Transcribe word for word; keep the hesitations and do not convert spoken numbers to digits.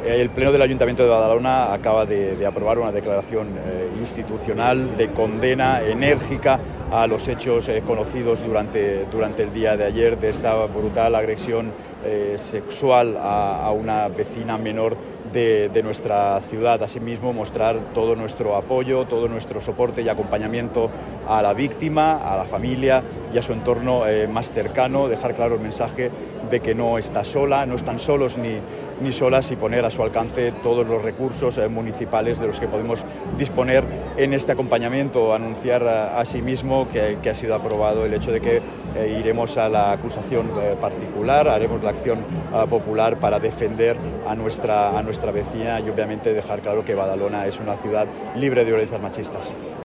El Pleno del Ayuntamiento de Badalona acaba de, de aprobar una declaración eh, institucional de condena enérgica a los hechos eh, conocidos durante, durante el día de ayer de esta brutal agresión eh, sexual a, a una vecina menor de, de nuestra ciudad. Asimismo, mostrar todo nuestro apoyo, todo nuestro soporte y acompañamiento a la víctima, a la familia y a su entorno eh, más cercano, dejar claro el mensaje de que no está sola, no están solos ni, ni solas, y poner a su alcance todos los recursos eh, municipales de los que podemos disponer en este acompañamiento. Anunciar asimismo que, que ha sido aprobado el hecho de que eh, iremos a la acusación eh, particular, haremos la acción eh, popular para defender a nuestra, a nuestra vecina y obviamente dejar claro que Badalona es una ciudad libre de violencias machistas.